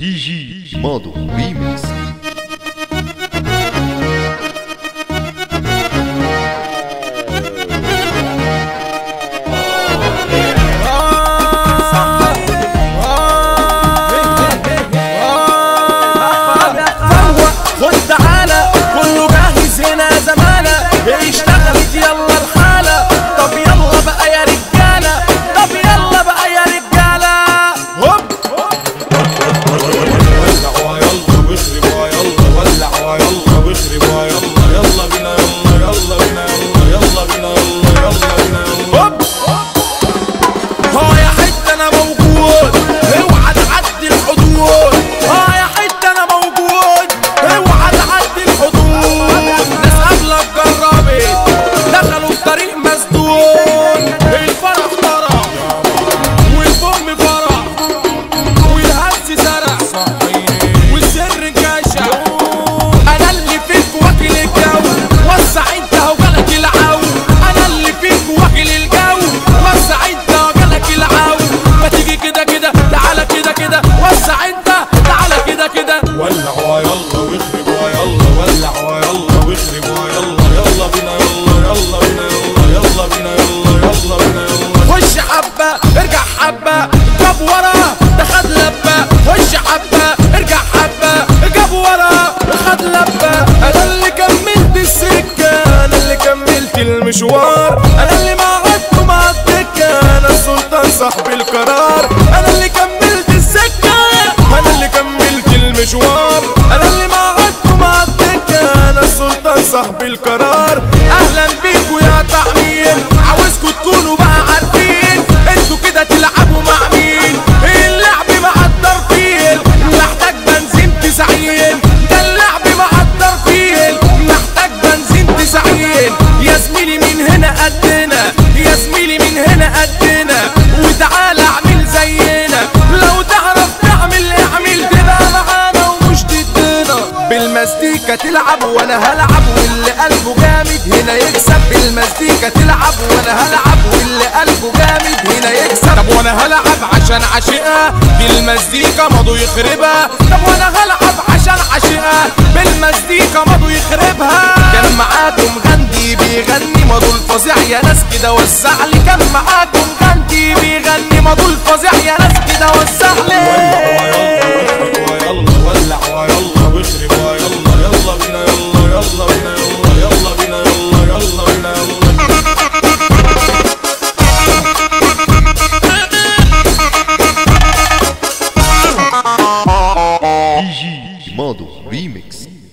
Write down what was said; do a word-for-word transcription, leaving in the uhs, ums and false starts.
دي جي مادو ريميكس. اشتغلت يلا الحالة، طب يلا بقى يا رجالة، طب يلا بقى يا رجالة. هوب ولعوا يلا واخربوا يلا، ولعوا يلا واخربوا يلا، يلا بينا يلا يلا بينا يلا يلا بينا يلا يلا بينا يلا. هوب ها يا حتة انا موجود، اوعى تعدي الحدود. ها يا حتة انا موجود، اوعى تعدي الحدود. ناس قبلك جربت دخلوا في طريق مسدود، الفرح فرح والبوم فرح والهز سرح والسر انكشف. انا اللي فيك واكل الجو، وسع انت وجالك العو. انا اللي فيك واكل الجو، وسع انت وجالك العو. ما تيجي كده كده تعالى كده كده، وسع انت تعالى كده كده. ولعوا يلا واخربوا يلا، ولعوا يلا واخربوا يلا، يلا بينا يلا يلا بينا يلا يلا بينا يلا يلا بينا يلا. خش حبة ارجع حبة، جاب ورا ده خد لبة. خش حبة ارجع حبة، جاب ورا خد لبة. انا اللي كملت السكة، انا اللي كملت المشوار، انا اللي ما عدت مع الدكة، انا السلطان صاحب القرار. انا اللي كملت السكة، انا اللي كملت المشوار، انا اللي ما عدت مع الدكة، انا السلطان صاحب القرار. اهلا بيكوا يا طعمين، عاوزكوا تكونوا بقى عارفين انتوا كده تلعبوا مع مين. اللعب مع الترفيل محتاج بنزين تسعين، ده اللعب مع الترفيل محتاج بنزين تسعين. يا زميلي من هنا قدنا، يا زميلي من هنا قدنا، وتعالى اعمل زينا. لو تعرف تعمل اعمل، تبقى معانا ومش ضدنا. بالمزيكا تلعب وانا هلعب، واللي قلبه جامد هنا يكسب. بالمزيكا تلعب وانا هلعب، واللي قلبه جامد هنا يكسب. طب وانا هلعب عشان عاشقها، دي المزيكا ماضو يخربها. طب وانا هلعب عشان عاشقها، بالمزيكا ماضو يخربها. كان معاكم غندي بيغني ماضو الفظيع يا ناس كده وزع لي. كان معاكم غندي بيغني ماضو الفظيع يا ناس كده وزع لي. ولعوا يلا واخربوا يلا، يلا بينا يلا يلا بينا يلا يلا بينا يلا يلا بينا دي جي مادو ريميكس.